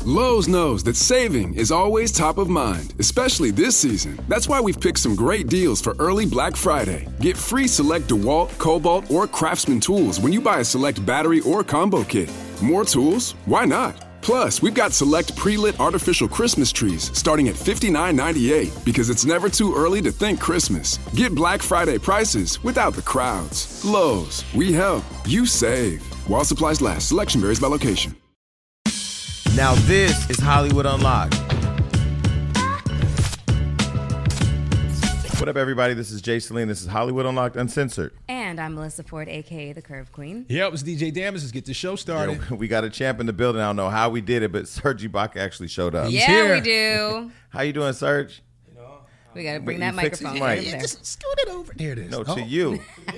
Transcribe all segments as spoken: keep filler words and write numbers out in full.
Lowe's knows that saving is always top of mind, especially this season. That's why we've picked some great deals for early Black Friday. Get free select DeWalt, Cobalt, or Craftsman tools when you buy a select battery or combo kit. More tools? Why not? Plus, we've got select pre-lit artificial Christmas trees starting at fifty-nine ninety-eight because it's never too early to think Christmas. Get Black Friday prices without the crowds. Lowe's, we help, you save. While supplies last, selection varies by location. Now this is Hollywood Unlocked. What up, everybody? This is Jay Saline. This is Hollywood Unlocked Uncensored. And I'm Melissa Ford, a k a. The Curve Queen. Yeah, it was D J Damas. Let's get the show started. Yo, we got a champ in the building. I don't know how we did it, but Serge Ibaka actually showed up. He's yeah, here. we do. How you doing, Serge? We got to bring But that you fix his microphone. mic. in Yeah, there. just scoot it over. There it is. No, Oh. to you.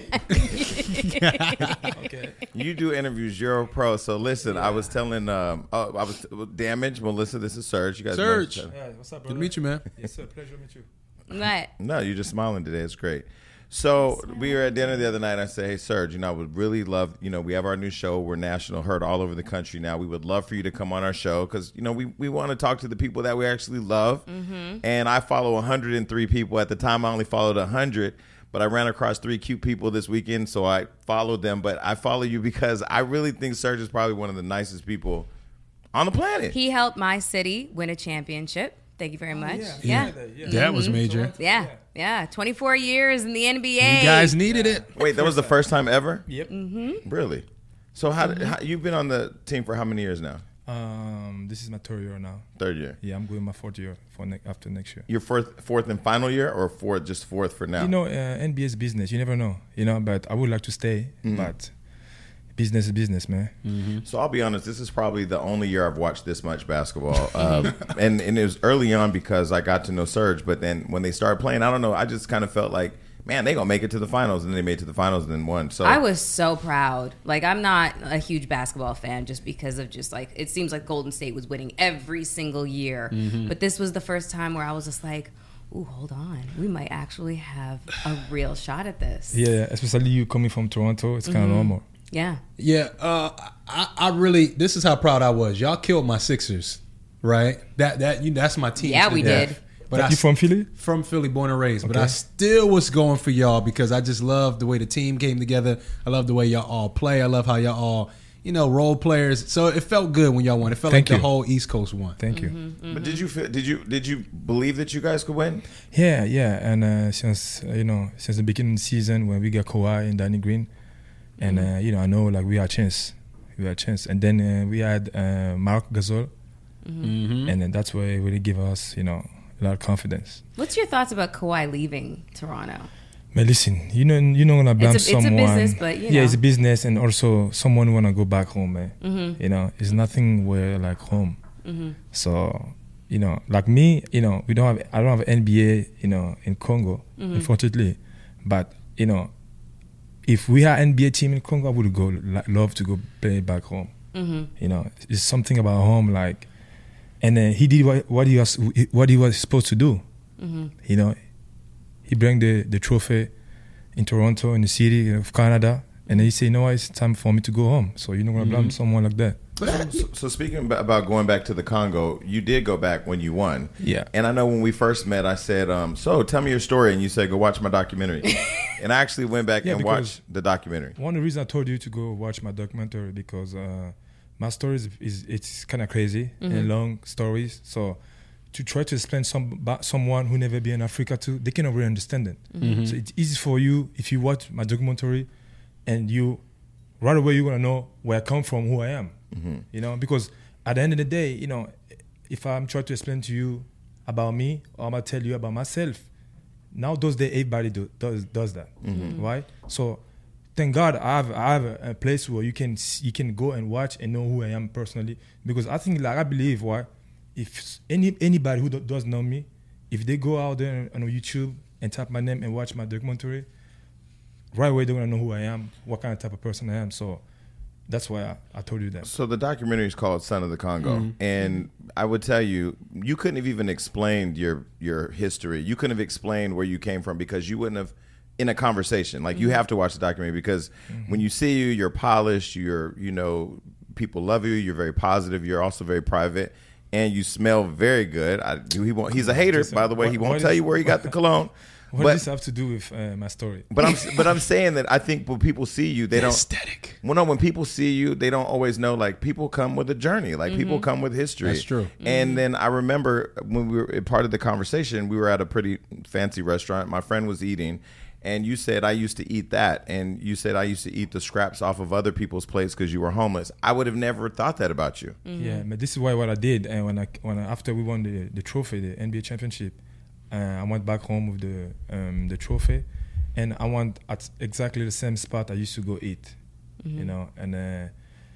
Okay. You do interviews. You're a pro. So listen, I was telling, um, oh, I was Damage, Melissa. This is Serge. You guys know Serge. each other. Yeah, what's up, Good brother? to meet you, man. Yes, sir. Pleasure to meet you. What? No, you're just smiling today. It's great. So we were at dinner the other night. I said, hey, Serge, you know, I would really love, you know, we have our new show. We're national, heard all over the country now. We would love for you to come on our show because, you know, we, we want to talk to the people that we actually love. Mm-hmm. And I follow one hundred three people. At the time, I only followed one hundred. But I ran across three cute people this weekend, so I followed them. But I follow you because I really think Serge is probably one of the nicest people on the planet. He helped my city win a championship. Thank you very much. yeah, Yeah. yeah, that, yeah. That was major. Yeah. Yeah. twenty-four years in the N B A. You guys needed it. Wait, that was the first time ever? Yep. Mm-hmm. Really? So how, did, how you've been on the team for how many years now? Um, this is my third year now. Third year. Yeah, I'm going my fourth year for ne- after next year. Your fourth, fourth and final year, or fourth, just fourth for now? You know, uh, N B A is business. You never know. You know, but I would like to stay. Mm-hmm. But business is business, man. So I'll be honest, this is probably the only year I've watched this much basketball. Um, and, and it was early on because I got to know Serge. But then when they started playing, I don't know, I just kind of felt like, man, they going to make it to the finals. And then they made it to the finals and then won. So I was so proud. Like, I'm not a huge basketball fan just because of just like, it seems like Golden State was winning every single year. Mm-hmm. But this was the first time where I was just like, ooh, hold on. We might actually have a real shot at this. Yeah, especially you coming from Toronto, it's kind of normal. Yeah. Yeah, uh, I, I really. This is how proud I was. Y'all killed my Sixers, right? That that you. That's my team. Yeah, to we death. did. But But I you from Philly? from Philly, born and raised. But I Okay. still was going for y'all because I just love the way the team came together. I love the way y'all all play. I love how y'all all, you know, role players. So it felt good when y'all won. It felt Thank like you. the whole East Coast won. Thank you. Mm-hmm. But did you feel, did you did you believe that you guys could win? Yeah, yeah, and uh, since uh, you know, since the beginning of the season when we got Kawhi and Danny Green, and uh, you know, I know like we had a chance, we had a chance, and then uh, we had uh, Marc Gasol, Mm-hmm. and then that's why it really give us, you know, a lot of confidence. What's your thoughts about Kawhi leaving Toronto? But listen, you know, you're not gonna blame It's a- it's a someone. business, but, you yeah, know. it's a business, and also someone wanna go back home, man. Mm-hmm. You know, it's nothing where like home. Mm-hmm. So, you know, like me, you know, we don't have, I don't have N B A, you know, in Congo, Mm-hmm. unfortunately. But, you know, if we had N B A team in Congo, I would go, like, love to go play back home. Mm-hmm. You know, it's something about home, like, and then he did what, what he was, what he was supposed to do. Mm-hmm. You know, he bring the, the trophy in Toronto, in the city of Canada, and then he say, no, it's time for me to go home. So you're not gonna blame someone like that. So, so speaking ab- about going back to the Congo, you did go back when you won. Yeah. And I know when we first met, I said, um, so tell me your story. And you said, go watch my documentary. And I actually went back Yeah, and because- watched the documentary. One of the reasons I told you to go watch my documentary because uh, my story is, is it's kind of crazy and long stories. So to try to explain some about someone who never been in Africa to, they cannot really understand it. So it's easy for you if you watch my documentary, and you right away you're gonna know where I come from, who I am. You know, because at the end of the day, you know, if I'm trying to explain to you about me, or I'm gonna tell you about myself, now those days everybody do, does does that, right? So thank God I have I have a, a place where you can s- you can go and watch and know who I am personally, because I think, like, I believe, why, if any anybody who do, does know me, if they go out there on YouTube and type my name and watch my documentary, right away they're gonna know who I am, what kind of type of person I am. So that's why I, I told you that. So the documentary is called Son of the Congo. And I would tell you, you couldn't have even explained your, your history. You couldn't have explained where you came from because you wouldn't have, in a conversation. Like, you have to watch the documentary because when you see you, you're polished, you're, you know, people love you, you're very positive, you're also very private. and you smell very good. I, he won't, he's a hater, by the way. He won't what tell is- you where he got the cologne. What but, does this have to do with uh, my story? But I'm but I'm saying that I think when people see you, they don't. Aesthetic. Well, no, when people see you, they don't always know. Like people come with a journey. Like people come with history. That's true. And then I remember when we were part of the conversation, we were at a pretty fancy restaurant. My friend was eating, and you said I used to eat that, and you said I used to eat the scraps off of other people's plates because you were homeless. I would have never thought that about you. Yeah, but this is why what I did, and when I when I, after we won the the trophy, the N B A championship, uh, I went back home with the um, the trophy, and I went at exactly the same spot I used to go eat, mm-hmm. you know, and uh,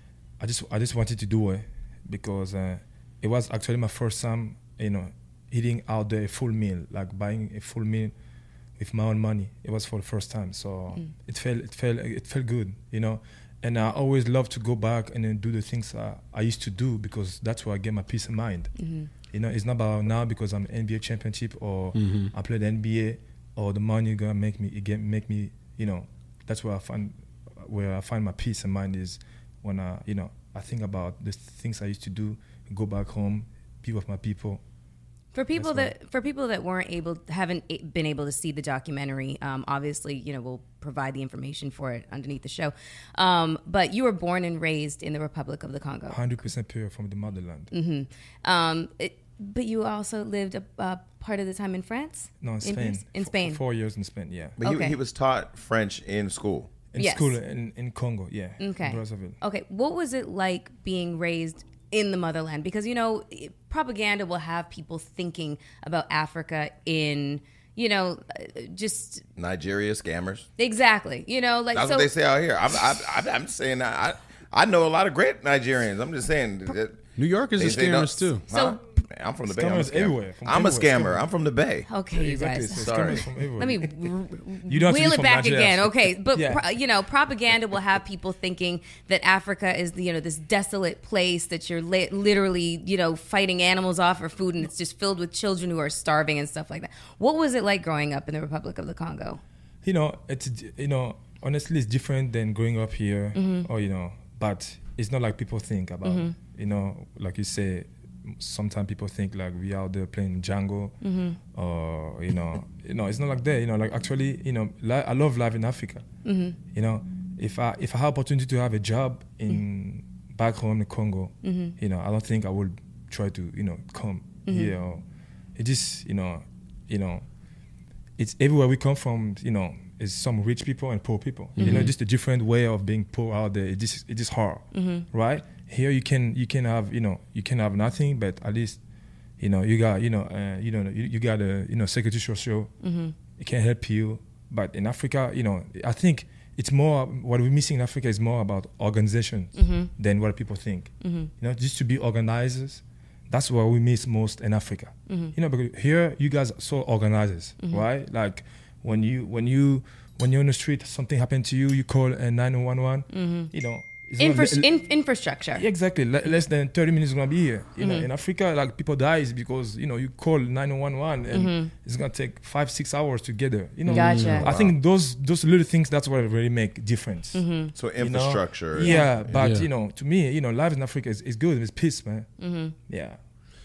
I just I just wanted to do it because uh, it was actually my first time, you know, eating out there a full meal, like buying a full meal with my own money. It was for the first time, so mm. it felt it felt it felt good, you know. And I always love to go back and then do the things I, I used to do because that's where I get my peace of mind. Mm-hmm. You know, it's not about now because I'm N B A championship or mm-hmm. I play the N B A or the money gonna make me again make me. You know, that's where I find where I find my peace of mind is when I you know I think about the things I used to do, go back home, be with my people. For people that for people that weren't able, haven't been able to see the documentary, um, obviously, you know, we'll provide the information for it underneath the show. Um, but you were born and raised in the Republic of the Congo. one hundred percent pure from the motherland. Mm-hmm. Um, it, but you also lived a uh, part of the time in France? No, in Spain. In, in Spain. For four years in Spain, yeah. But Okay. he, he was taught French in school. In Yes. school in, in Congo, yeah. Okay. In Brazzaville. Okay. What was it like being raised in the motherland? Because, you know, propaganda will have people thinking about Africa in, you know, uh, just Nigeria scammers. exactly, you know, like That's so. what they say out here. I'm, I, I, I'm saying that I, I know a lot of great Nigerians. I'm just saying that New Yorkers they- are they don't- scammers too. So- Huh? Man, I'm from the Bay. I'm a Scammers scammer. everywhere, from I'm a everywhere, scammer. scammers. I'm from the Bay. Okay, you Exactly. guys. So Sorry. scammers from everywhere. Let me You don't have to wheel be it from back Nigeria. again. Okay, but Yeah. pro, you know, propaganda will have people thinking that Africa is, you know, this desolate place that you're li- literally, you know, fighting animals off for food, and it's just filled with children who are starving and stuff like that. What was it like growing up in the Republic of the Congo? You know, it's you know, honestly, it's different than growing up here, Mm-hmm. or you know, but it's not like people think about. Mm-hmm. You know, like you say, sometimes people think like we out there playing Django, Mm-hmm. or you know, you know, it's not like that. You know, like actually, you know, li- I love life in Africa. Mm-hmm. You know, if I if I have opportunity to have a job in back home in Congo, Mm-hmm. you know, I don't think I would try to you know come Mm-hmm. here. Or, it just you know, you know, it's everywhere we come from. You know, is some rich people and poor people. You know, just a different way of being poor out there. It just it is hard, right? Here you can you can have you know you can have nothing, but at least you know you got you know uh, you know you, you got a you know security social. It can help you. But in Africa, you know, I think it's more what we're missing in Africa is more about organizations than what people think. You know, just to be organizers. That's what we miss most in Africa. You know, because here you guys are so organizers, right? Like when you when you when you're on the street, something happened to you, you call a nine one one. You know, it's not Infra- le- in- infrastructure. Yeah, exactly. Le- less than thirty minutes is gonna be here. You know, in Africa, like people dies because you know you call nine one one and it's gonna take five six hours to get there. You know, Gotcha. I think those those little things that's what really make difference. So You know? infrastructure. Yeah, but Yeah. you know, to me, you know, life in Africa is, is good. It's peace, man. Yeah.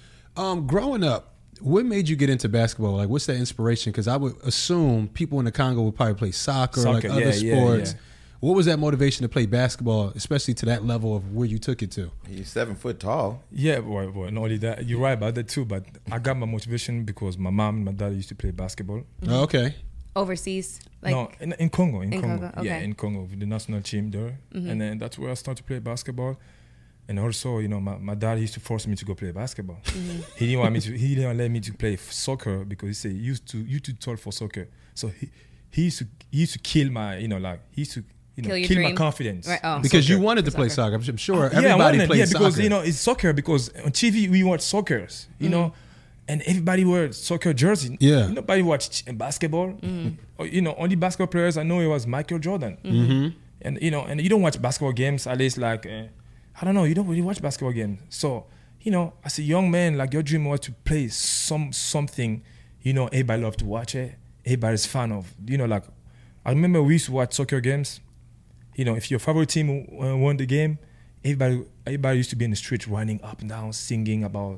Um, growing up, what made you get into basketball? Like, what's that inspiration? Because I would assume people in the Congo would probably play soccer, like Soccer, other yeah, yeah, sports. yeah. What was that motivation to play basketball, especially to that level of where you took it to? He's seven foot tall. Yeah, boy, boy. Not only that, you're right about that too. But I got my motivation because my mom and my dad used to play basketball. Oh, okay. Overseas, like no, in, in Congo, in, In Congo, Congo, yeah, okay. in Congo with the national team there, and then that's where I started to play basketball. And also, you know, my, my dad used to force me to go play basketball. He didn't want me to. He didn't let me to play f- soccer because he said you used to you too tall for soccer. So he he used to he used to kill my you know like he used to you know Kill your kill my dream? confidence. Right, oh. Because you Soccer. wanted to play Soccer. soccer. I'm sure yeah, I everybody wanted, plays yeah, because soccer. you know it's soccer because on T V we watch soccer, you know, and everybody wears soccer jersey. Yeah. Nobody watched basketball. Or, you know, only basketball players I know it was Michael Jordan. Mm-hmm. And you know, and you don't watch basketball games at least like uh, I don't know, you don't really watch basketball games. So you know, as a young man, like your dream was to play some something. You know, everybody loved to watch it. Everybody's fan of. You know, like I remember we used to watch soccer games. You know, if your favorite team uh, won the game, everybody everybody used to be in the street running up and down, singing about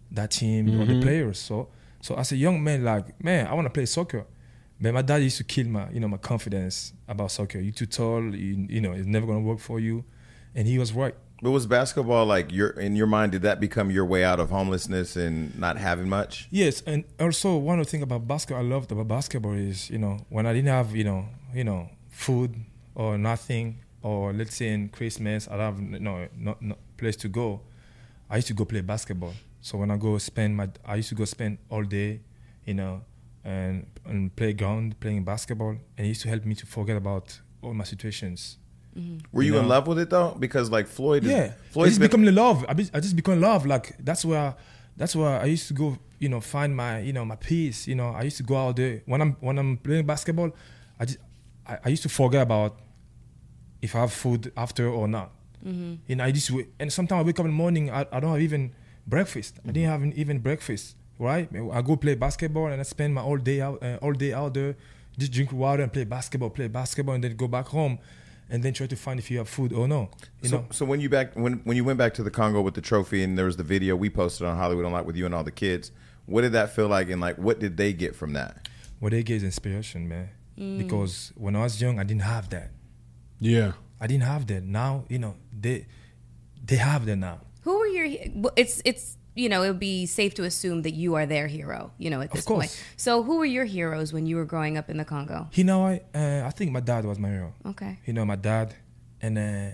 that team or the players. So so as a young man, like man, I want to play soccer. But my dad used to kill my you know my confidence about soccer. You're too tall. You, you know it's never gonna work for you, and he was right. But was basketball like your in your mind? Did that become your way out of homelessness and not having much? Yes, and also one of the things about basketball I loved about basketball is you know when I didn't have you know you know food or nothing, or let's say in Christmas I have no not, not place to go, I used to go play basketball. So when I go spend my I used to go spend all day, you know, and and playground playing basketball, and it used to help me to forget about all my situations. Mm-hmm. Were you, You in know? love with it though? Because like Floyd, is, Yeah, I Floyd's just been, become in love. I, be, I just become in love. Like that's where, that's where I used to go. You know, find my, you know, my peace. You know, I used to go out there when I'm when I'm playing basketball. I just, I, I used to forget about if I have food after or not. Mm-hmm. You know, I just wait, and sometimes I wake up in the morning. I, I don't have even breakfast. Mm-hmm. I didn't have even breakfast. Right? I go play basketball and I spend my whole day out, uh, all day out there, just drink water and play basketball, play basketball, and then go back home. And then try to find if you have food or no. You so, know. so when you back when when you went back to the Congo with the trophy and there was the video we posted on Hollywood Unlocked with you and all the kids, what did that feel like, and like what did they get from that? What they get is inspiration, man. Mm. Because when I was young, I didn't have that. Yeah. I didn't have that. Now, you know, they they have that now. Who were your? well, It's it's you know it would be safe to assume that you are their hero. You know at this Of course. point. So who were your heroes when you were growing up in the Congo? You know, I uh, I think my dad was my hero. Okay. You know, my dad, and uh,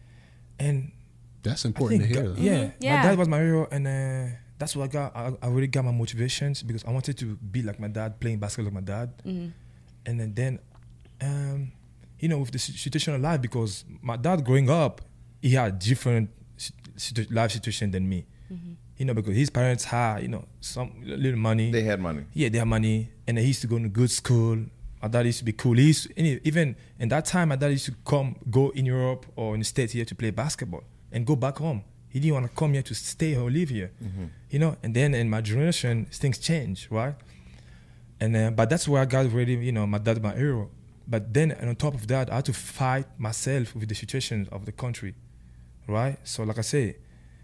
and That's I important to think hear. God- though. yeah, Yeah. my dad was my hero, and uh, that's what I got. I, I really got my motivations because I wanted to be like my dad, playing basketball like my dad, Mm-hmm. and then, then um, you know, with the si- situation of life, because my dad growing up, he had different si- situ- life situation than me. Mm-hmm. You know, because his parents had, you know, some little money. They had money. Yeah, they had money, and he used to go to good school. My dad used to be cool. He used to, any- even in that time, my dad used to come, go in Europe or in the States here to play basketball and go back home. He didn't want to come here to stay or live here, you know. And then in my generation, things change, right? And uh, but that's where I got really, you know, my dad my hero. But then and on top of that, I had to fight myself with the situation of the country, right? So like I say,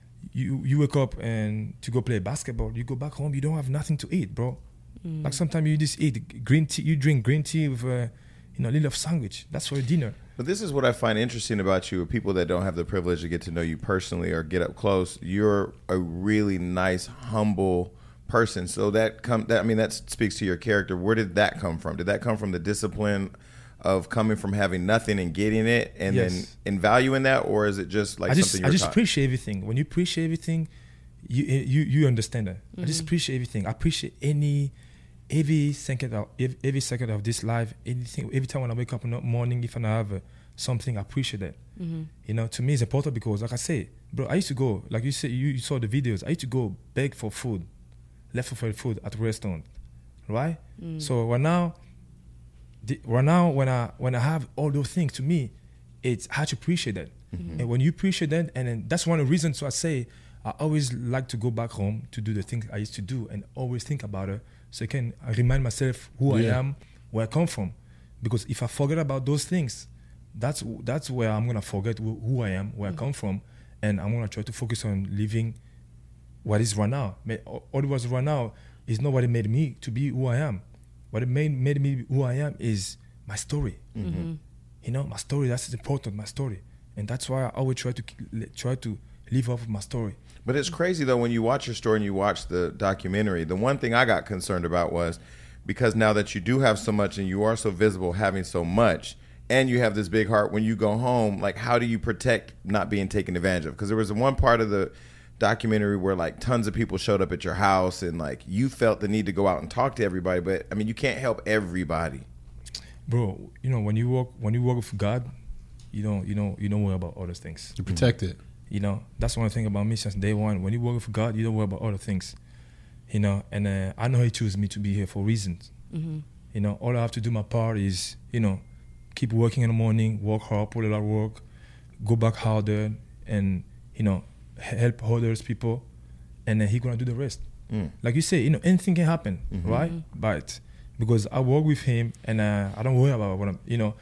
you you wake up and to go play basketball, you go back home, you don't have nothing to eat, bro. Mm. Like sometimes you just eat green tea, you drink green tea with uh, you know a little sandwich. That's for your dinner. But this is what I find interesting about you, people that don't have the privilege to get to know you personally or get up close. You're a really nice, humble person. So that come that I mean that speaks to your character. Where did that come from? Did that come from the discipline of coming from having nothing and getting it, and Yes. then and valuing that, or is it just like I just something I you're just taught? appreciate everything. When you appreciate everything, you you you understand that. I just appreciate everything. I appreciate any every second of every, every second of this life. Anything every time when I wake up in the morning, if I have uh, something, I appreciate that. Mm-hmm. You know, to me it's important because, like I say, bro, I used to go like you said. You, you saw the videos. I used to go beg for food, leftover food at a restaurant, right? So right now. The, right now, when I when I have all those things, to me, it's how to appreciate that. Mm-hmm. And when you appreciate that, and then that's one of the reasons. So I say I always like to go back home to do the things I used to do, and always think about it, so I can remind myself who Yeah. I am, where I come from. Because if I forget about those things, that's that's where I'm gonna forget who, who I am, where Mm-hmm. I come from, and I'm gonna try to focus on living what is right now. Ma- All it was right now is not what it made me to be who I am. What it made made me who I am is my story. Mm-hmm. You know, my story. That's important. My story, and that's why I always try to try to live off of my story. But it's crazy though when you watch your story and you watch the documentary. The one thing I got concerned about was because now that you do have so much and you are so visible, having so much, and you have this big heart, when you go home, like how do you protect not being taken advantage of? Because there was one part of the documentary where like tons of people showed up at your house and like you felt the need to go out and talk to everybody, but I mean you can't help everybody. Bro, you know when you work when you work with God, you don't you know you don't worry about other things. To protect it. You know, that's one thing about me since day one. When you work with God, you don't worry about other things. You know, and uh, I know He chose me to be here for reasons. Mm-hmm. You know, all I have to do my part is, you know, keep working in the morning, work hard, put a lot of work, go back harder, and, you know, help others people, and then He gonna do the rest. Mm. Like you say, you know, anything can happen, Mm-hmm. right? But because I work with Him, and uh, I don't worry about what I'm, you know,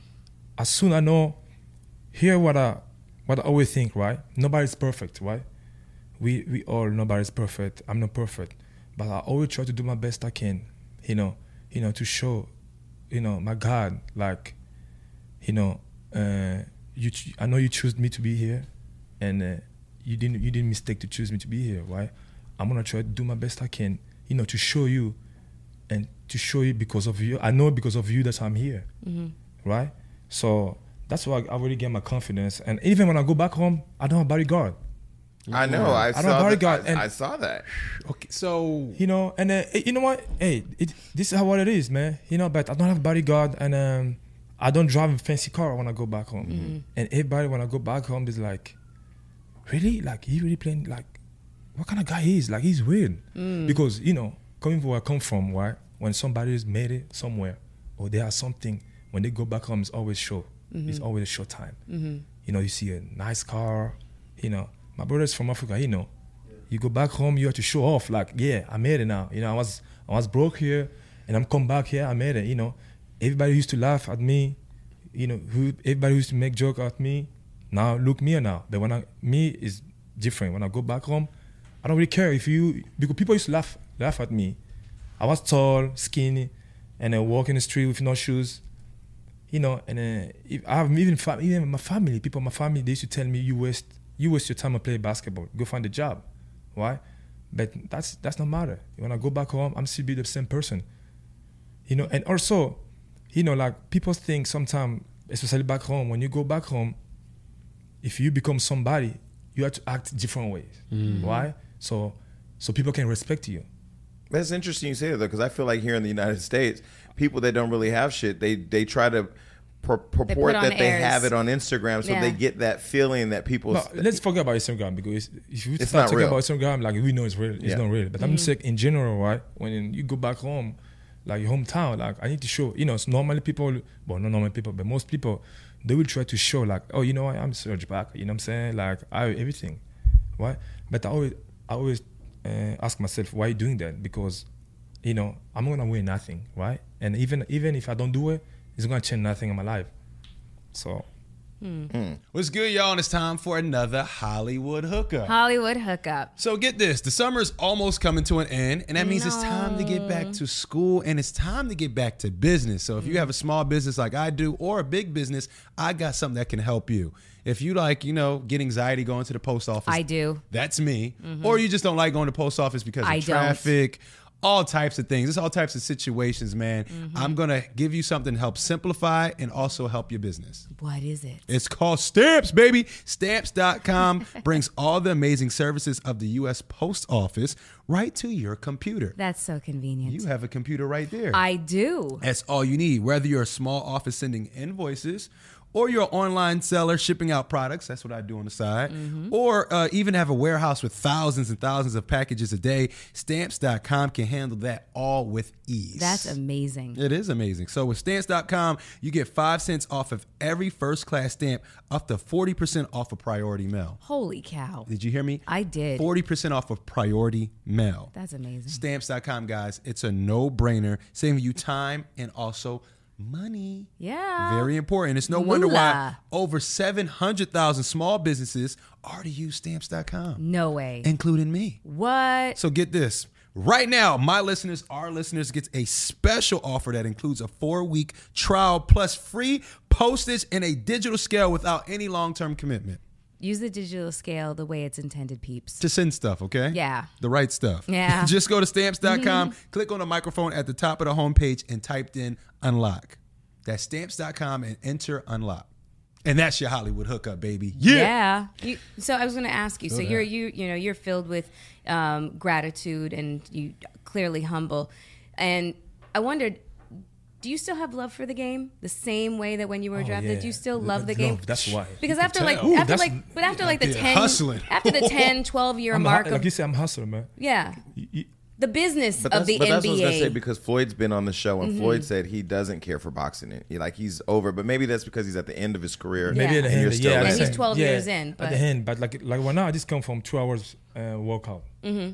as soon I know, hear what I, what I always think, right? Nobody's perfect, right? we we all nobody's perfect. I'm not perfect, but I always try to do my best I can. You know, you know, to show, you know, my God, like, you know, uh, you. Ch- I know you chose me to be here, and uh, you didn't you didn't mistake to choose me to be here. Right? I'm gonna try to do my best I can. You know, to show you, and to show you because of you. I know because of you that I'm here. Mm-hmm. Right? So that's why I really get my confidence. And even when I go back home, I don't have bodyguard. I know. I, I don't saw have that. bodyguard. I, And I saw that. Okay, so you know, and uh, you know what? Hey, it, this is how what it is, man. You know, but I don't have bodyguard, and um, I don't drive a fancy car when I go back home. Mm-hmm. And everybody when I go back home is like, really? Like he really playing? Like, what kind of guy he is? Like he's weird. Mm. Because you know, coming from where I come from, right? When somebody's made it somewhere, or they have something, when they go back home, it's always show. Mm-hmm. It's always a short time. Mm-hmm. You know, you see a nice car. You know, my brother's from Africa. You know, yeah. You go back home, you have to show off. Like, yeah, I made it now. You know, I was I was broke here, and I'm come back here. I made it. You know, everybody used to laugh at me. You know, who everybody used to make joke at me. Now look me now. But when I me is different. When I go back home, I don't really care if you because people used to laugh laugh at me. I was tall, skinny, and I walk in the street with no shoes. You know, and uh, if I have even fam- even my family, people in my family, they used to tell me, you waste you waste your time to play basketball. Go find a job. Why? But that's that's not matter. When I go back home, I'm still be the same person. You know, and also, you know, like people think sometimes, especially back home, when you go back home, if you become somebody, you have to act different ways. Mm-hmm. Why? So so people can respect you. That's interesting you say that, though, because I feel like here in the United States, people that don't really have shit, they they try to pur- purport they that they airs. have it on Instagram, so Yeah. they get that feeling that people. No, let's forget about Instagram, because if you It's start not talking real. about Instagram, like we know it's real, it's Yeah. not real. But I'm just saying in general, right? When you go back home, like your hometown, like I need to show. You know, it's normally people, well, not normal people, but most people, they will try to show, like, oh, you know what, I'm Serge back. You know what I'm saying? Like I everything, right? But I always, I always uh, ask myself, why are you doing that? Because you know, I'm gonna win nothing, right? And even even if I don't do it, it's gonna change nothing in my life. So, mm. What's good, y'all? And it's time for another Hollywood hookup. Hollywood hookup. So get this, the summer's almost coming to an end, and that means no. it's time to get back to school, and it's time to get back to business. So if you have a small business like I do, or a big business, I got something that can help you. If you like, you know, get anxiety going to the post office. I do. That's me. Mm-hmm. Or you just don't like going to the post office because of I traffic. Don't. All types of things. It's all types of situations, man. Mm-hmm. I'm going to give you something to help simplify and also help your business. What is it? It's called Stamps, baby. Stamps dot com brings all the amazing services of the U S Post Office right to your computer. That's so convenient. You have a computer right there. I do. That's all you need. Whether you're a small office sending invoices, or you're an online seller shipping out products, that's what I do on the side, mm-hmm. or uh, even have a warehouse with thousands and thousands of packages a day, Stamps dot com can handle that all with ease. That's amazing. It is amazing. So with Stamps dot com, you get five cents off of every first-class stamp, up to forty percent off of priority mail. Holy cow. Did you hear me? I did. forty percent off of priority mail. That's amazing. Stamps dot com, guys. It's a no-brainer, saving you time and also money. Yeah. Very important. It's no Moolah. wonder why over seven hundred thousand small businesses already use Stamps dot com. No way. Including me. What? So get this. Right now, my listeners, our listeners, gets a special offer that includes a four-week trial plus free postage and a digital scale without any long-term commitment. Use the digital scale the way it's intended, peeps. To send stuff, okay? Yeah. The right stuff. Yeah. Just go to Stamps dot com, click on the microphone at the top of the homepage, and typed in unlock. That's Stamps dot com and enter unlock. And that's your Hollywood hookup, baby. Yeah. Yeah. You, so I was going to ask you. Go so ahead. you're you you know you're filled with um, gratitude and you clearly humble. And I wondered, do you still have love for the game the same way that when you were Oh, drafted? yeah. Do you still Love- love the game? that's why. Because You after can like tell. Ooh, after that's- like but after like the they're ten hustling. after the ten, twelve year I'm a, mark like of you said, I'm hustler, man. yeah You- you- the business But of that's, the but that's what I was N B gonna say, A. because Floyd's been on the show and Mm-hmm. Floyd said he doesn't care for boxing. It He- like he's over, but maybe that's because he's at the end of his career. Maybe Yeah. at the And end, you're still yeah. in I'm it. he's saying, twelve yeah, years in, at but- the end, but like like right now, I just come from two hours uh, workout. Mm-hmm.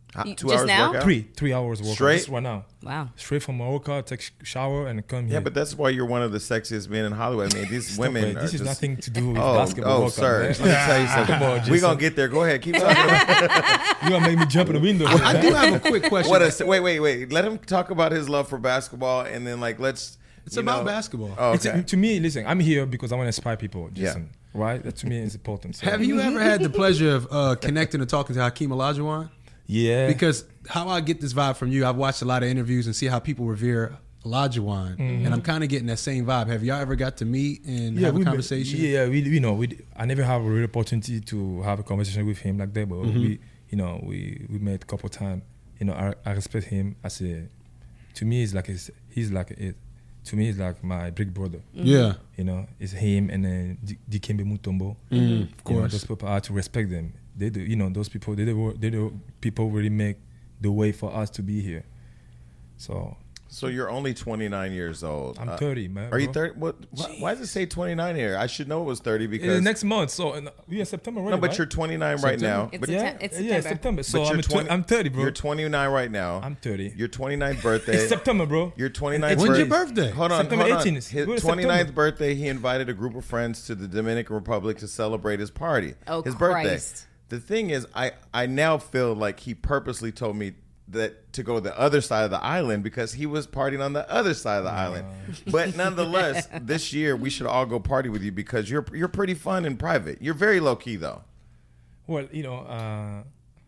How- You- two just hours now? workout? Three, three hours workout. Straight? Just right now. Wow. Straight from my workout, take sh- shower, and come here. Yeah, but that's why you're one of the sexiest men in Hollywood. I mean, these Stop women it. are This is just, nothing to do with Oh, basketball oh, workout, sir. man. Let me tell you something. Come on, We're Jason. gonna get there. Go ahead, keep talking. You gonna make me jump in the window? I man. do have a quick question. What a wait, wait, wait. Let him talk about his love for basketball, and then like let's. It's you about know- basketball. Oh, It's, okay. to me, listen, I'm here because I want to inspire people, Yeah. Jason. Right? That to me is important. So. Have you ever had the pleasure of uh, connecting and talking to Hakeem Olajuwon? Yeah. Because how I get this vibe from you, I've watched a lot of interviews and see how people revere Olajuwon, Mm-hmm. and I'm kind of getting that same vibe. Have y'all ever got to meet and yeah, have a we conversation? Yeah, we, you know, we, I never have a real opportunity to have a conversation with him like that, but Mm-hmm. we, you know, we, we met a couple times. You know, I, I respect him as a, to me, it's like, he's, he's like, a, to me, he's like my big brother. Yeah. You know, it's him and then D- Dikembe Mutombo. Mm, of You know, course. those people, I have to respect them. They do, you know, those people, they the, they the people really make the way for us to be here. So So you're only twenty-nine years old. I'm Uh, thirty, man. Are you bro. thirty? What? Why, why does it say twenty-nine here? I should know it was thirty Uh, because next month, so uh, we are September already, no, but right? you're twenty-nine right now. It's But, yeah, Septem- it's yeah, September. September. So but I'm, you're a tw- twenty. I'm thirty, bro. You're twenty-nine right now. I'm thirty. Your twenty-ninth birthday. It's September, bro. Your twenty-ninth When's birthday. your birthday? Hold on, September hold on. eighteenth. His We're in twenty-ninth September. birthday, he invited a group of friends to the Dominican Republic to celebrate his party. Oh, his birthday. Christ. The thing is, I, I now feel like he purposely told me that to go to the other side of the island because he was partying on the other side of the island. But nonetheless, this year we should all go party with you because you're you're pretty fun in private. You're very low key though. Well, you know, uh,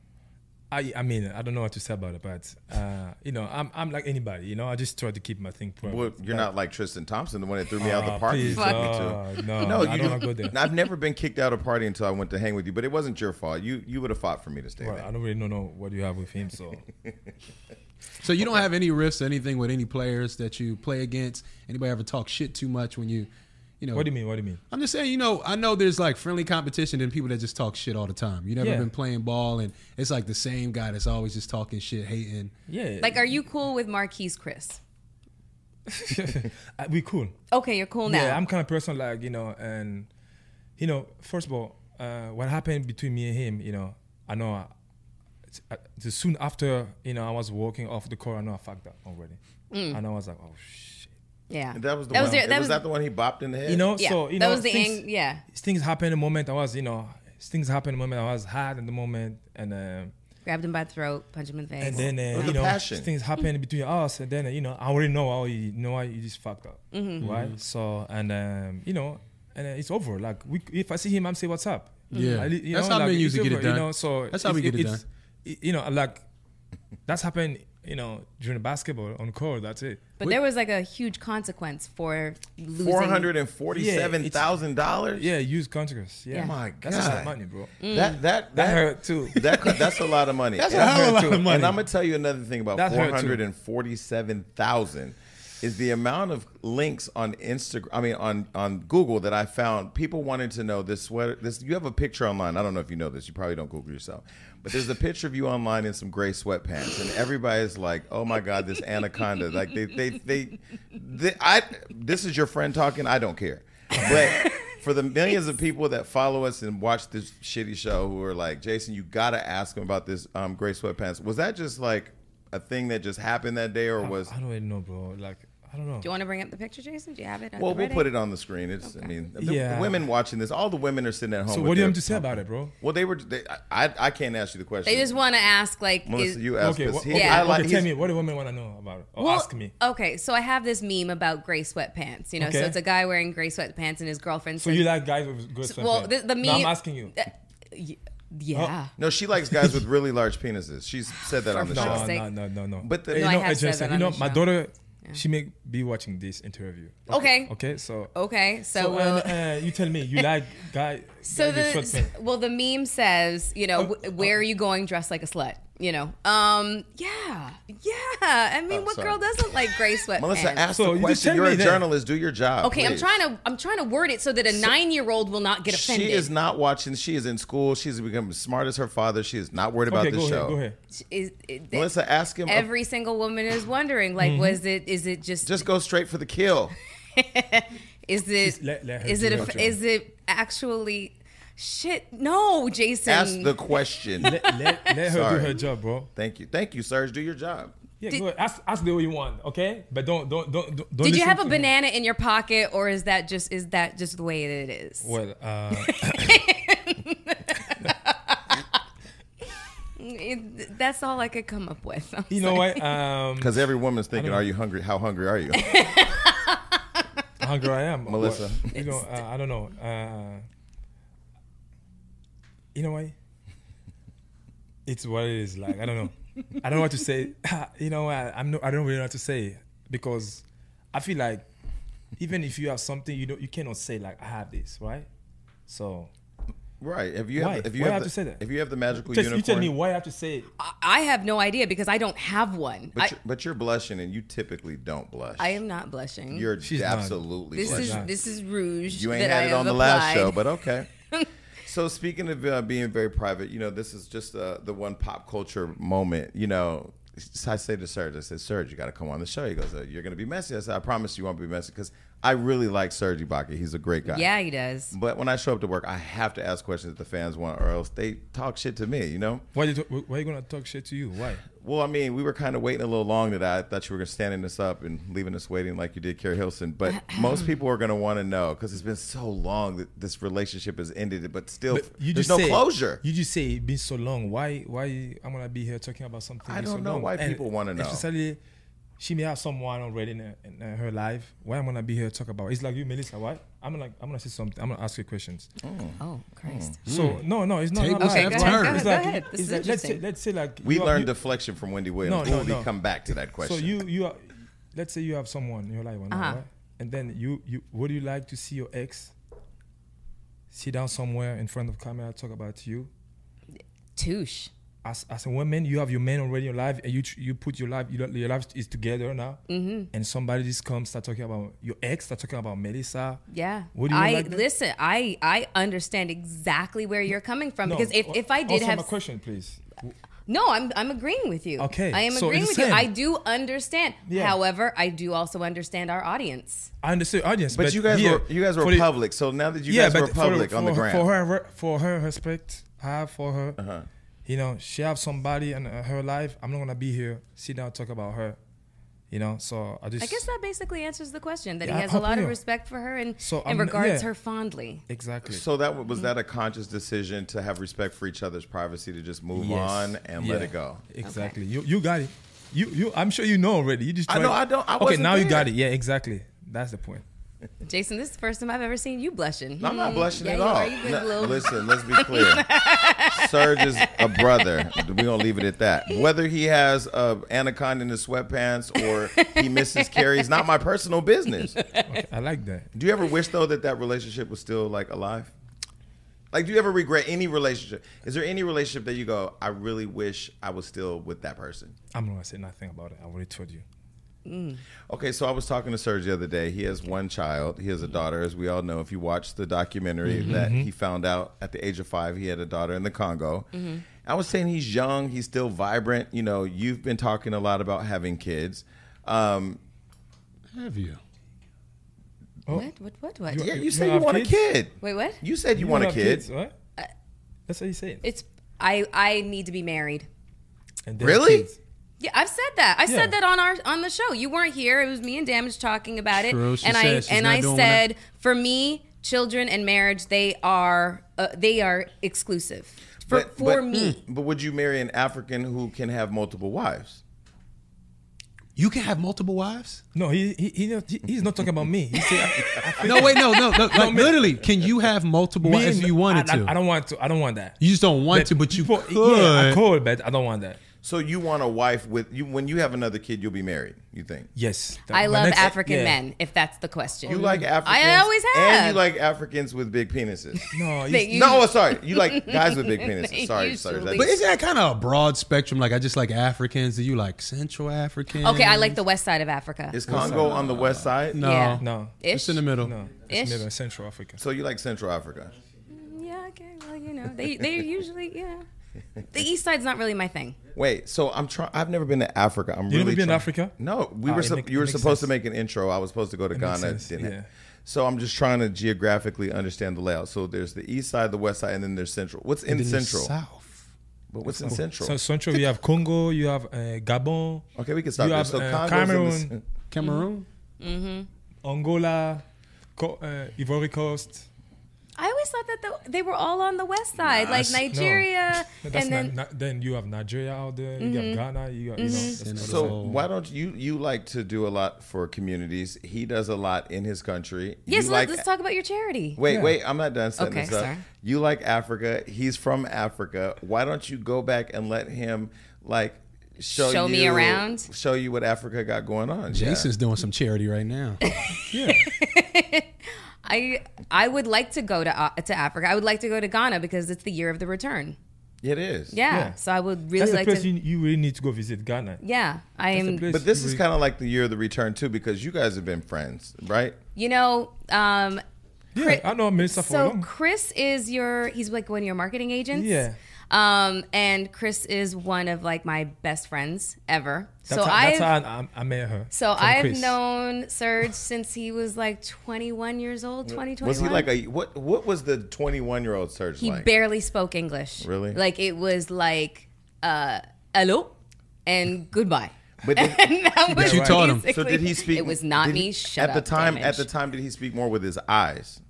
I I mean, I don't know what to say about it, but uh, you know, I'm I'm like anybody. You know, I just try to keep my thing private. Well, you're not like Tristan Thompson, the one that threw me out the Ah, party. please, you took me uh, to. no, No, I you don't want to go there. I've never been kicked out of a party until I went to hang with you, but it wasn't your fault. You you would have fought for me to stay Well, there. I don't really know, know what you have with him, so So you don't have any riffs or anything with any players that you play against? Anybody ever talk shit too much when you, you know? what do you mean? What do you mean? I'm just saying, you know, I know there's like friendly competition and people that just talk shit all the time. You never Yeah. been playing ball and it's like the same guy that's always just talking shit, hating. Yeah, Like, are you cool with Marquise Chris? Uh, we cool. Okay, you're cool now. Yeah, I'm kind of person like you know, and you know, first of all, uh, what happened between me and him, you know, I know. I, it's, uh, the soon after, you know, I was walking off the court. I know I fucked up already, Mm. and I was like, oh shit. yeah. And that was the That one. was your- was, that was- that the one he bopped in the head? You know, Yeah, so you that know, was the things, ang- yeah. things happened in the moment. I was, you know, things happened in the moment. I was hard in the moment, and um, Grabbed him by the throat, punch him in the face. and then uh, With you the know, passion. things happened between us, and then uh, you know, I already know how you you know how you just fucked up, Mm-hmm. right? So and um, you know, and uh, it's over. Like we, if I see him, I'm say what's up. Yeah. I li- you That's know, how like, men it's usually get it over, done. You know, so That's how it's- we get it it's- it- You know, like that's happened. You know, during the basketball on court. That's it. but there was like a huge consequence for losing. Four hundred and forty-seven thousand dollars. Yeah, use contracts. Yeah, Yeah. My that's a lot of God. money, bro. Mm. That that That hurt too. That co- that's a lot of money. That's And a hell of a that lot hurt of too. money. And I'm gonna tell you another thing about That four hurt too. hundred and forty-seven thousand is the amount of links on Instagram. I mean, on on Google that I found. People wanted to know this sweater. This you have a picture online. I don't know if you know this. You probably don't Google yourself. But there's a picture of you online in some gray sweatpants, and everybody's like, "Oh my God, this anaconda!" Like they, they, they, they I. This is your friend talking. I don't care, but for the millions of people that follow us and watch this shitty show, who are like, "Jason, you gotta ask him about this um, gray sweatpants." Was that just like a thing that just happened that day, or was? I don't really know, bro. Like I don't know. Do you want to bring up the picture, Jason? Do you have it? Well, we'll ready? put it on the screen. It's. I mean, the, Yeah. the women watching this, all the women are sitting at home. So with what do you their- have to say about it, bro? Well, they were. They, I. I can't ask you the question. They just want to ask, like, Melissa, is- you ask. Okay, us. wha- He- okay, Yeah. I like, okay, tell he's- me what do women want to know about it? Or Well, ask me. Okay, so I have this meme about gray sweatpants. You know, so Okay. it's a guy wearing gray sweatpants and his girlfriend. So says- you like guys with good sweatpants? well, the, the meme. No, I'm asking you. Uh, y- yeah. No, she likes guys with really large penises. She's said that on the For show. fuck's No, sake. no, no, no, no. But the- you No, I know, have I said just that said, you on know, the my show. daughter, she may be watching this interview. Okay. Okay, so Okay. So, so we'll, uh, uh, you tell me you like guy. so guy the with sweatpants. well, the meme says, you know, Oh, w- where are you going dressed like a slut? You know, um, yeah, yeah. I mean, Oh, what sorry. girl doesn't like gray sweatpants? Melissa, ask So the you just question. tell You're me a then. journalist. Do your job. Okay, I'm please. trying to I'm trying to word it so that a nine year old will not get offended. She is not watching. She is in school. She's become as smart as her father. She is not worried about Okay, the go show. ahead, go ahead. Is, it, Melissa, ask him. every single woman is wondering, like, Mm-hmm. was it? Is it just? just go straight for the kill. is it? Just let- let her is do it? her A, job. is it actually? Shit, no, Jason. Ask the question. let, let, let her Sorry. do her job, bro. Thank you. Thank you, Serge. Do your job. Yeah, Did- go ahead. Ask, ask the way you want, okay? But don't don't don't don't. don't Did you listen have a to him. banana in your pocket, or is that just is that just the way it is? Well, uh, It- that's all I could come up with. I'm you know sorry. what? Um, Because every woman's thinking, "Are you hungry? How hungry are you?" how hungry I am, Melissa. But, you know, uh, I don't know. Uh, you know what? It's what it is. Like I don't know. I don't know what to say. You know, I, I'm no, I don't really know what to say because I feel like even if you have something, you don't, you cannot say like I have this, right? So Right. If you Why? have, if you Why have, have the, to say that? if you have the magical just, you unicorn, tell me why I have to say it. I- I have no idea because I don't have one. but, I, you're, but you're blushing, and you typically don't blush. I am not blushing. You're She's not. absolutely this is blushing. this is rouge. You ain't that had I it have on the last applied. show, but okay. So speaking of uh, being very private, you know, this is just uh, the one pop culture moment. You know, I say to Serge, I said, Serge, you got to come on the show. He goes, uh, you're going to be messy. I said, I promise you won't be messy because I really like Serge Ibaka. He's a great guy. Yeah, he does. But when I show up to work, I have to ask questions that the fans want, or else they talk shit to me. You know. Why you talk, why you gonna talk shit to you? Why? Well, I mean, we were kind of waiting a little long today. I thought you were standing us up and leaving us waiting like you did Kerry Hilson. But most people are going to want to know because it's been so long that this relationship has ended, but still, But you there's just no say, closure. You just say it's been so long. Why? Why I'm gonna be here talking about something? I been so don't know long? why And people wanna know. Especially, she may have someone already in, her, in her life. Why I'm gonna be here to talk about? It's like you, Melissa. Why? I'm gonna I'm gonna say something. I'm gonna ask you questions. Oh, Christ. So no, no, it's not. Take not the like- Okay, left go ahead, turn. go ahead, It's go like, ahead. This it's is like, let's say, interesting. let's say like We you are- learned you- deflection from Wendy Williams. No, no, we'll be no. come back to that question. So you you are, let's say you have someone in your life right now, Uh-huh. right? And then you you would you like to see your ex sit down somewhere in front of camera talk about you? Touche. As as a woman, you have your man already in your life, and you tr- you put your life your, your life is together now, mm-hmm. and somebody just comes start talking about your ex, start talking about Melissa. Yeah. Would you I like that? listen, I I understand exactly where you're coming from because if, if I did answer have my question, please. No, I'm I'm agreeing with you. Okay, I am so agreeing it's with the you. same. I do understand. Yeah. However, I do also understand our audience. I understand audience, but, but, you guys here, were you guys were for the- public. So now that you yeah, guys but were public for, on the for, ground, for her for her respect I have for her. Uh-huh. You know, she have somebody in her life. I'm not gonna be here, sit down, talk about her. You know, so I just I guess that basically answers the question that Yeah, he has a lot of yeah. respect for her and, So, and um, regards yeah. her fondly. exactly. So that w- was that a conscious decision to have respect for each other's privacy, to just move Yes. on and let Yeah. it go. Exactly. You you got it. You you. I'm sure you know already. You just. I try- know, I don't- I okay, wasn't now you got there. it. Yeah, exactly. That's the point. Jason, this is the first time I've ever seen you blushing. I'm not Hmm, blushing yeah, at you all. Are. You good, No, little- listen, let's be clear. Serge is a brother. We're gonna leave it at that. Whether he has a anaconda in his sweatpants or he misses Carrie is not my personal business. Okay, I like that. Do you ever wish though that that relationship was still like alive? Like, do you ever regret any relationship? Is there any relationship that you go, I really wish I was still with that person? I'm not gonna say nothing about it. I already told you. Okay, so I was talking to Serge the other day. He has one child. He has a daughter, as we all know. If you watch the documentary that he found out at the age of five, he had a daughter in the Congo. I was saying he's young. He's still vibrant. You know, you've been talking a lot about having kids. Um, Have you? What? What? What? What? yeah, You- you you said you have want kids? a kid. Wait, what? You said you, want a have kid. kids, right? That's what you said. It's I. I need to be married. And then Really? kids. Yeah, I've said that. I Yeah. said that on our on the show. You weren't here. It was me and Damage talking about it. True, she and I said she's and not I doing said for me, children and marriage they are uh, they are exclusive for But- for but- me. But would you marry an African who can have multiple wives? You can have multiple wives? No, he, he he not- he- he's not talking about me. He said, I, I, No, wait, no, no, no. Like me- literally, can you have multiple me wives if and- you wanted I, to? I, I don't want to. I don't want that. You just don't want to, but you people- could. Yeah, I could, but I don't want that. So you want a wife with you when you have another kid, you'll be married. You think? Yes. I My love next- African yeah. men. If that's the question, You like Africans? I always have. And you like Africans with big penises. No, They he's- use- No, oh, sorry. You like guys with big penises. They Sorry, usually- sorry. But isn't that kind of a broad spectrum? Like I just like Africans. Do you like Central Africans? Okay, I like the west side of Africa. Is Congo on the west side? No, Yeah. No. Ish. it's in the middle. No. Ish. It's middle Central Africa. So you like Central Africa? Yeah, okay. Well, you know, they they usually yeah. The east side's not really my thing. Wait, so I'm trying. I've never been to Africa. I'm You really never been to trying- Africa? No, we Ah, were. it sup- make- you were it makes supposed sense. to make an intro. I was supposed to go to It makes Ghana. sense, Didn't it? yeah. So I'm just trying to geographically understand the layout. So there's the east side, the west side, and then there's central. What's in And then central? South. But what's in central? So Central, you have Congo, you have uh, Gabon, Okay, we can stop you there. have, So uh, Congo's Cameroon. in the, Cameroon. Angola, Co- uh, Ivory Coast. I always thought that the, they were all on the west side, Nah, like s- no. Nigeria, No, that's and not, then not- then you have Nigeria out there, you have Ghana, you, got, you know. that's- so why don't you you like to do a lot for communities? He does a lot in his country. yes. You Let's, like, let's talk about your charity. Wait, Yeah. wait, I'm not done setting Okay, this up. sorry. You like Africa. He's from Africa. Why don't you go back and let him like show, Show you, me around? Show you what Africa got going on. Jason's doing some charity right now. Yeah. I I would like to go to uh, to Africa. I would like to go to Ghana because it's the year of the return. Yeah. It is. Yeah, Yeah. so I would really That's the like place to. you, you really need to go visit Ghana. Yeah, I That's the am. place But this you is really- kind of like the year of the return too, because you guys have been friends, right? You know, um, Yeah, Chris- I know Minister for so long. Chris is your. He's like one of your marketing agents. Yeah. Um, and Chris is one of like my best friends ever. That's so how, I've that's how I, I met her. so from I've Chris. known Serge since he was like twenty-one years old, twenty, twenty-one. Was he like a what? What was the twenty-one year old Serge He like? barely spoke English. Really? Like it was like uh hello and goodbye. But did, And that was you taught him. so basically- did he speak? It was not did me. he- Shut at up. the time. damage. At the time, did he speak more with his eyes?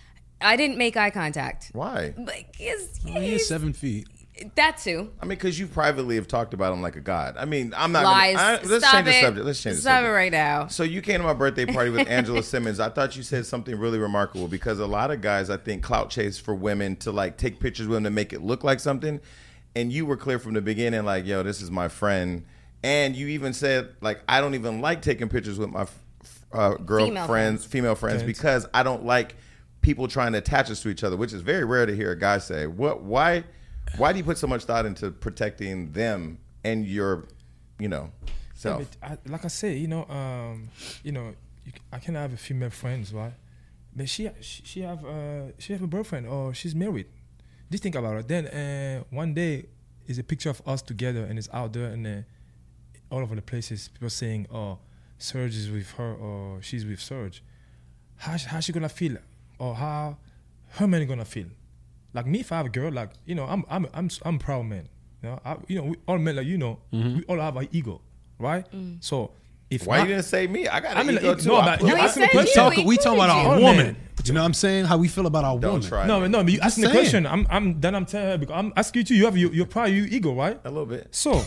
I didn't make eye contact. Why? Because He is seven feet. that too. I mean, because you privately have talked about him like a god. I mean, I'm not. Lies. Gonna, I, let's Stop change it. the subject. Let's change the Stop subject. it right now. So you came to my birthday party with Angela Simmons. I thought you said something really remarkable because a lot of guys, I think, clout chase for women to like take pictures with them to make it look like something. And you were clear from the beginning, like, yo, this is my friend. And you even said, like, I don't even like taking pictures with my uh, girl Female friends, friends. female friends, Friends. because I don't like people trying to attach us to each other, which is very rare to hear a guy say. What? Why? Why do you put so much thought into protecting them and your, you know, Yeah, self? but I, like I say, you know, um, you know, you, c- I can have a female friends, right? But she she, she have uh, she have a boyfriend or she's married. Just think about it. Then uh, one day is a picture of us together and it's out there and uh, all over the places. People saying, "Oh, Serge is with her or she's with Serge." How how she gonna feel, or how her man gonna feel? Like me, if I have a girl, like you know, I'm I'm I'm I'm a proud man. You know, I, you know, we, all men, like you know, we all have an ego, right? So if Why my- you didn't say me? I got I an mean, ego like, too. no, I but put- you he asked me said a you. question. Talk, He we talking about our Oh, woman. man. You know what I'm saying? How we feel about our Don't woman. try. No, me. no, but you asked me the saying. question. I'm, I'm, then I'm telling her because I'm asking you too. You have your, your pride, your ego, right? A little bit. So,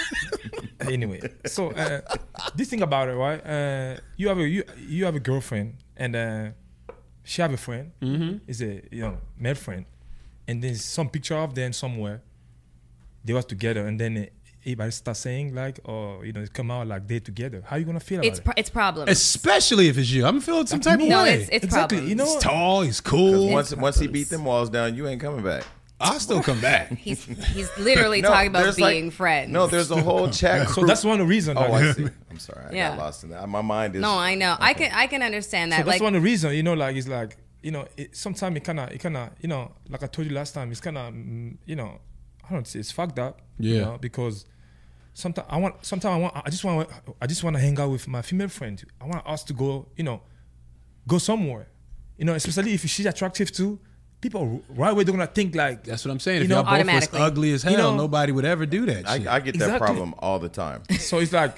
anyway, so uh, this thing about it, right? Uh, you have a you, you have a girlfriend, and uh, she have a friend. Mm-hmm. Is a you know male friend, and there's some picture of them somewhere. They was together, and then uh, everybody start saying like, or you know, come out like they together. How you gonna feel about It's it? pro- it's problems. Especially if it's you. I'm feeling some type of No, way. it's it's exactly. problems. You know, He's tall. He's cool. Once once he beat them walls down, you ain't coming back. I'll still come back. He's he's literally No, talking about there's like- being friends. No, there's a whole chat. so group. that's one of the reasons. Oh, like, I see. I'm sorry. I Yeah. got lost in that. My mind is. no, I know. I can I can understand that. So that's like one of the reasons, you know, like it's like, you know, it, sometimes it kind of, it kind of, you know, like I told you last time, it's kind of, you know, I don't say it's fucked up, you Yeah. know, because sometimes I want, sometimes I want, I just want, I just want to hang out with my female friend. I want us to go, you know, go somewhere, you know, especially if she's attractive too. People right away they're gonna think like, That's what I'm saying. You If know, y'all both was automatically. ugly as hell, You know- nobody would ever do that shit. I, I get that Exactly. problem all the time. so it's like.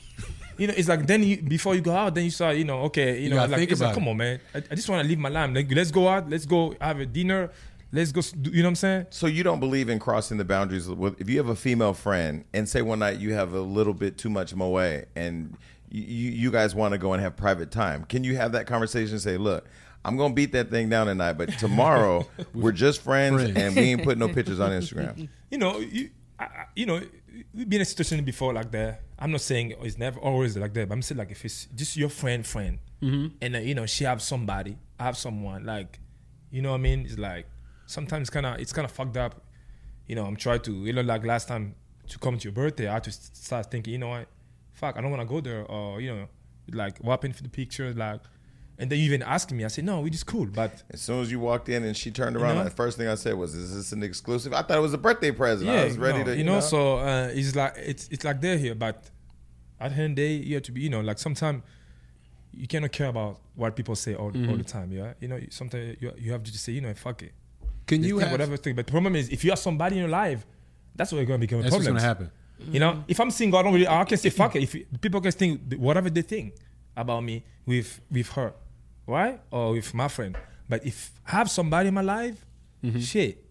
You know, it's like then you, before you go out, then you start, you know, okay, you, know, gotta like, think it's like, about come it. on, man, I, I just want to live my life. Like, let's go out, let's go have a dinner, let's go, s- do- you know what I'm saying? So you don't believe in crossing the boundaries with if you have a female friend and say one night you have a little bit too much moe and you, you you guys want to go and have private time. Can you have that conversation and say, look, I'm gonna beat that thing down tonight, but tomorrow we're just friends, Friends. and we ain't putting no pictures on Instagram. You know, you, I, I- you know, we've been in a situation before like that. I'm not saying it's never always like that, but I'm saying like if it's just your friend, friend, and uh, you know she have somebody, I have someone, like, you know what I mean? It's like sometimes kind of it's kind of fucked up. You know, I'm trying to, you know, like last time to come to your birthday, I had to s- start thinking, you know what, fuck, I don't want to go there, or you know, like what happened for the picture, like, and then you even asking me, I said no, we just cool, but. As soon as you walked in and she turned around, know? the first thing I said was, "Is this an exclusive?" I thought it was a birthday present. I was ready no, to, you know. So uh, it's like it's it's like they're here, but at the end of the day, you have to be, you know, like sometimes you cannot care about what people say all, mm-hmm. all the time. Yeah, you know, sometimes you you have to just say, you know, fuck it. Can just you think have whatever thing? But the problem is, if you have somebody in your life, that's what going to become a that's problem. That's what's going to happen. You know, if I'm single, I don't really. I can say fuck it. If you, people can think whatever they think about me with with her, right, or with my friend. But if I have somebody in my life, mm-hmm. shit.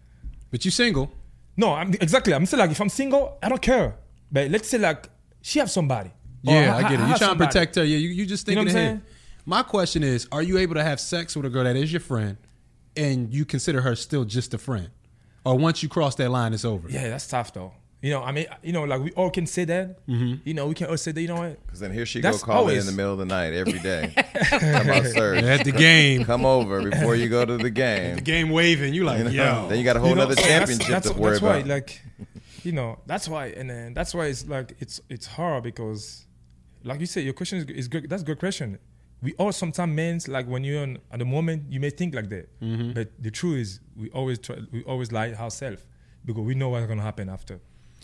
But you single? No, I'm exactly. I'm still like, if I'm single, I don't care. But let's say like she have somebody. Yeah, I, I get it. I you trying somebody. to protect her. Yeah, you you just thinking you know what ahead. I'm saying? My question is, are you able to have sex with a girl that is your friend, and you consider her still just a friend, or once you cross that line, it's over? Yeah, that's tough though. You know, I mean, you know, like we all can say that. Mm-hmm. You know, we can all say that. You know what? Because then here she That's go calling always. in the middle of the night every day. Come on, sir. At the game, come over before you go to the game. The game waving, you like, you know? yo. Then you got a whole you know, other so championship that's, that's, to worry that's about. Why, like, you know, that's why, and then that's why it's like it's it's hard because, like you said, your question is, is good. That's a good question. We all sometimes men's like when you're on, at the moment you may think like that, mm-hmm. but the truth is we always try, we always lie ourselves because we know what's gonna happen after.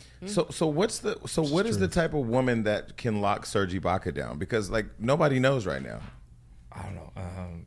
So so what's the so what is the type of woman that can lock Serge Ibaka down? Because like nobody knows right now. I don't know. Um,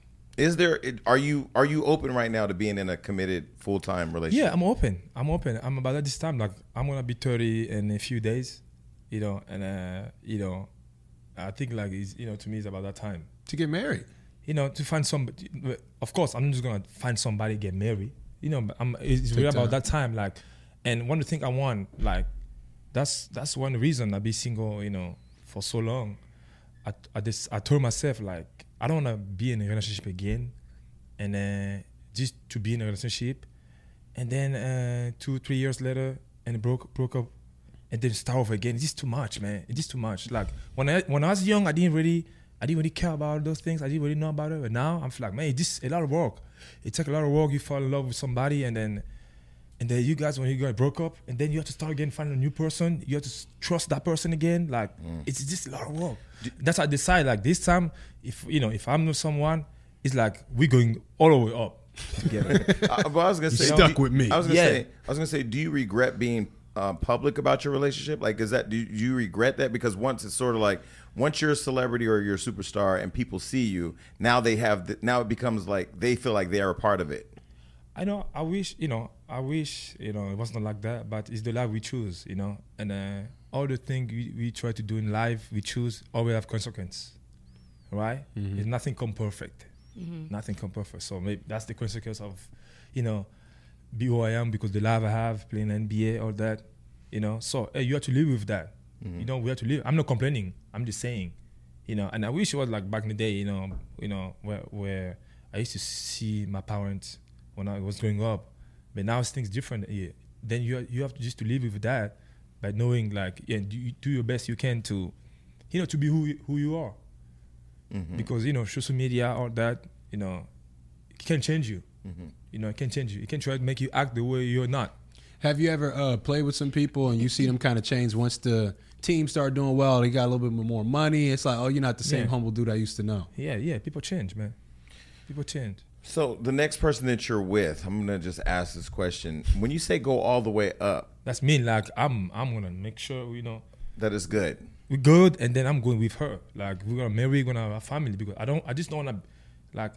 is there are you are you open right now to being in a committed full time relationship? Yeah, I'm open. I'm open. I'm about at this time. Like I'm gonna be thirty in a few days, you know, and uh, you know, I think like it's, you know, to me it's about that time to get married. You know, to find somebody. Of course, I'm just gonna find somebody get married. You know, I'm, it's really about that time. Like. And one of the things I want, like, that's that's one reason I be single, you know, for so long. I I just I told myself like I don't want to be in a relationship again, and uh, just to be in a relationship, and then uh, two three years later and broke broke up, and then start over again. It's just too much, man. It's just too much. Like when I when I was young, I didn't really I didn't really care about those things. I didn't really know about it. But now I'm like, man, it's just a lot of work. It takes a lot of work. You fall in love with somebody, and then. And then you guys, when you guys broke up, and then you have to start again, find a new person. You have to trust that person again. Like mm. it's just a lot of work. That's how I decide. Like this time, if you know, if I'm with someone, it's like we're going all the way up together. uh, but I was gonna say, you stuck with me. I was gonna yeah. say, I was gonna say, do you regret being uh, public about your relationship? Like, is that do you, do you regret that? Because once it's sort of like once you're a celebrity or you're a superstar and people see you, now they have the, now it becomes like they feel like they are a part of it. I know. I wish you know. I wish, you know, it wasn't like that, but it's the life we choose, you know. And uh, all the things we, we try to do in life, we choose, always have consequence, right? Mm-hmm. It's nothing come perfect. Mm-hmm. Nothing come perfect. So maybe that's the consequence of, you know, be who I am because the life I have, playing N B A, all that, you know. So hey, you have to live with that. Mm-hmm. You know, we have to live. I'm not complaining. I'm just saying, you know. And I wish it was like back in the day, you know, you know, where where I used to see my parents when I was growing up. But now things different. Yeah. Then you you have to just to live with that by knowing like yeah, do, do your best you can to, you know, to be who who you are. Mm-hmm. Because you know social media all that you know, it can change you. Mm-hmm. You know, it can change you. It can try to make you act the way you're not. Have you ever uh, played with some people and you see them kind of change once the team start doing well? They got a little bit more money. It's like, oh, you're not the same yeah. humble dude I used to know. Yeah, yeah. People change, man. People change. So the next person that you're with, I'm gonna just ask this question: when you say go all the way up, that's mean like I'm I'm gonna make sure you know that is good. We're good, and then I'm going with her. Like we're gonna marry, we're gonna have a family because I don't. I just don't wanna, like,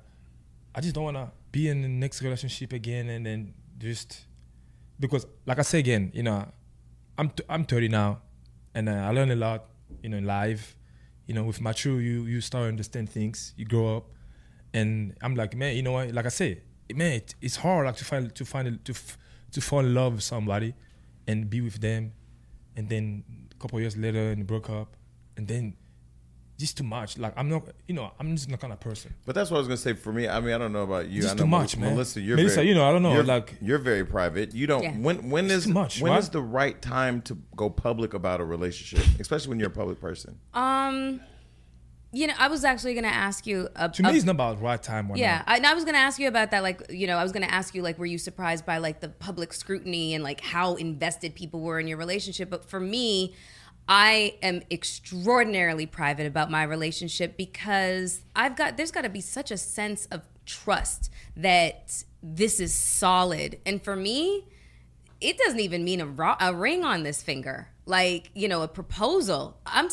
I just don't wanna be in the next relationship again, and then just because, like I say again, you know, I'm t- I'm thirty now, and uh, I learn a lot, you know, in life. You know, with mature, you you start to understand things, you grow up. And I'm like, man, you know what? Like I say, man, it, it's hard like to find to find to f- to fall in love with somebody, and be with them, and then a couple of years later, and broke up, and then just too much. Like I'm not, you know, I'm just not kind of person. But that's what I was gonna say. For me, I mean, I don't know about you. Just I know too much, Melissa, man. Melissa, you're Melissa, very, you know, I don't know, you're, like you're very private. You don't. Yeah. When when is too much, when right? is the right time to go public about a relationship, especially when you're a public person? Um. You know, I was actually going to ask you. A, to me, it's not about right time or yeah, not. I, I was going to ask you about that. Like, you know, I was going to ask you, like, were you surprised by, like, the public scrutiny and, like, how invested people were in your relationship? But for me, I am extraordinarily private about my relationship because I've got, there's got to be such a sense of trust that this is solid. And for me, it doesn't even mean a, ro- a ring on this finger. Like, you know, a proposal. I'm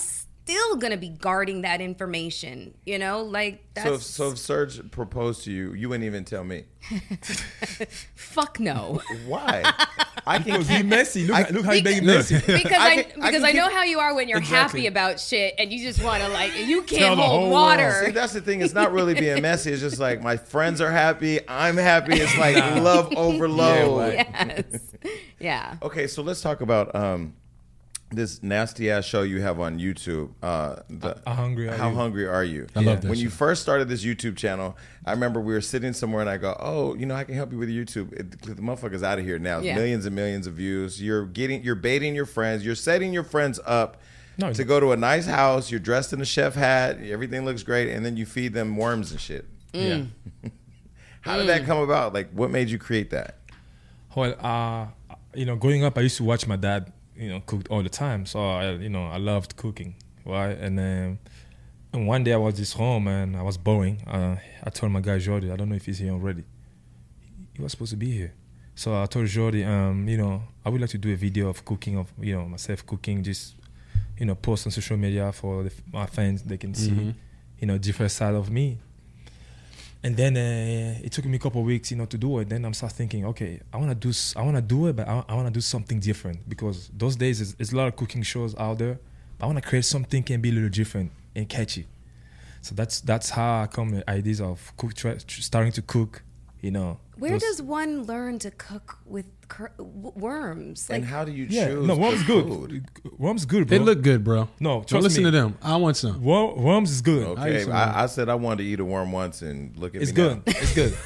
still gonna be guarding that information. You know, like that's So, if, so if Serge proposed to you, you wouldn't even tell me. fuck no. Why? I can Because he messy. Look, I- how- look how he Because- being messy. Because I I, can- I because can I, know keep- how you are when you're Exactly. happy about shit and you just want to like you Tell can't the whole hold world. water. See, that's the thing. It's not really being messy. It's just like my friends are happy. I'm happy. It's like love overload. Yeah, Yes. Yeah. Okay, so let's talk about um, this nasty ass show you have on YouTube. Uh, the, How hungry are How you? hungry are you? I love that When you show. first started this YouTube channel, I remember we were sitting somewhere and I go, "Oh, you know, I can help you with YouTube." It, the motherfucker's out of here now. Yeah. Millions and millions of views. You're getting, you're baiting your friends. You're setting your friends up No, to you- go to a nice house. You're dressed in a chef hat. Everything looks great, and then you feed them worms and shit. Yeah. How did that come about? Like, what made you create that? Well, uh, you know, growing up, I used to watch my dad, you know, cook all the time. So I, you know, I loved cooking, right? And then, and one day I was just home and I was boring. Uh, I told my guy Jordi, I don't know if he's here already. He was supposed to be here. So I told Jordi, um, you know, I would like to do a video of cooking, of you know, myself cooking, just you know, post on social media for the, my fans. They can see, you know, different side of me. And then uh, it took me a couple of weeks, you know, to do it. Then I'm start thinking, okay, I want to do, s- I want to do it, but I, I want to do something different because those days there's, there's a lot of cooking shows out there. But I want to create something can be a little different and catchy. So that's that's how I come with ideas of cook, try, starting to cook, you know. Where those- does one learn to cook with cur- w- worms? Like And how do you yeah, choose? no, worms the good. food? Worms good, bro. They look good, bro. No, Don't trust listen me. to them. I want some. Wor- worms is good. I Okay, used to I, know. I said I wanted to eat a worm once, and look at It's me good. now. It's good.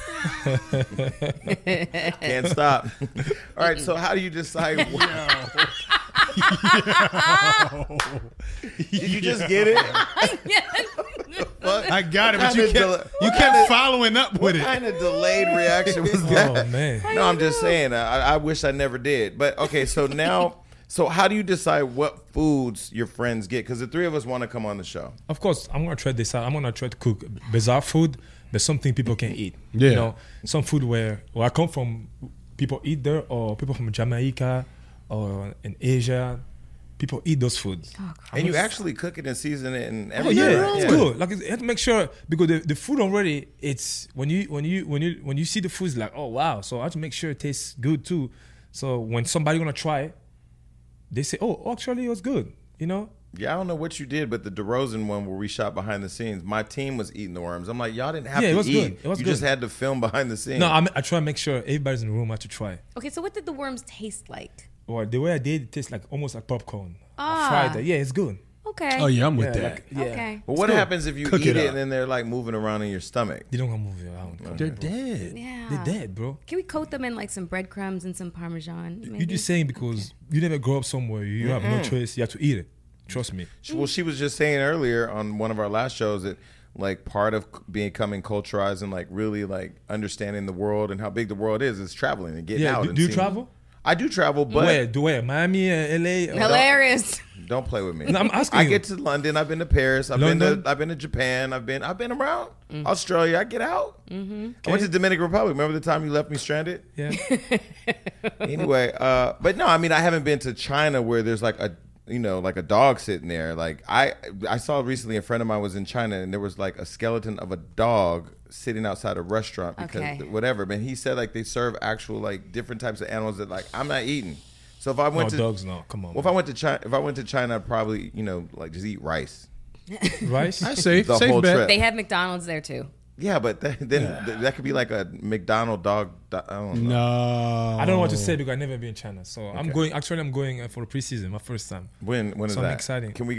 Can't stop. All right, so how do you decide? What, did you just get it? Fuck? I got it, What but you kind of kept, del- you what kept kind of- following up What with it. kind of delayed reaction was that? Oh man. No, I'm just saying. I, I wish I never did. But okay, so now, so how do you decide what foods your friends get? Because the three of us want to come on the show. Of course, I'm gonna try this out. I'm gonna try to cook bizarre food, but something people can eat. Yeah. You know, some food where where I come from, people eat there, or people from Jamaica, or in Asia, people eat those foods. And you actually cook it and season it and Oh everything. yeah, right? it's good. Like you have to make sure because the, the food already, it's when you when you when you when you see the food, it's like, oh wow. So I have to make sure it tastes good too. So when somebody gonna try it, they say, oh, actually it was good. You know. Yeah, I don't know what you did, but the DeRozan one where we shot behind the scenes, my team was eating the worms. I'm like, y'all didn't have Yeah, it to was eat. good. It was you good. just had to film behind the scenes. No, I, I try to make sure everybody's in the room had to try. okay, so what did the worms taste like? Or the way I did, it tastes like almost like popcorn. Ah. I fried it. Yeah, it's good. Okay. Oh yeah, I'm with Yeah, that. like- yeah. Okay. But what good. happens if you Cook eat it it, up. and then they're like moving around in your stomach? They don't gonna move it around. They're dead. Yeah. They're dead, bro. Can we coat them in like some breadcrumbs and some parmesan? You're maybe? just saying because you never grow up somewhere. You have no choice. You have to eat it. Trust me. Well, she was just saying earlier on one of our last shows that like part of becoming culturized and like really like understanding the world and how big the world is is traveling and getting Yeah, out. do- and do you seeing- travel? I do travel, but where? Do where? Miami, uh, L A. Uh, Hilarious. don't play with me. No, I'm asking I you. get to London. I've been to Paris. I've been London? to I've been to Japan. I've been I've been around Australia. I get out. Mm-hmm. I went to Dominican Republic. Remember the time you left me stranded? Yeah. Anyway, uh, but no, I mean I haven't been to China where there's like a you know like a dog sitting there. Like I I saw recently a friend of mine was in China and there was like a skeleton of a dog sitting outside a restaurant because Okay. whatever. But he said like they serve actual like different types of animals that like I'm not eating. So if I No went to dogs. No, come on. well, if I went to China, if I went to China, I'd probably you know like just eat rice. Rice. I say The safe whole bet. trip. They have McDonald's there too. Yeah, but that, then th- that could be like a McDonald dog. do- I don't know. No. I don't know what to say because I've never been in China. So I'm going. Actually, I'm going uh, for a preseason. My first time. When when is Something that? exciting. Can we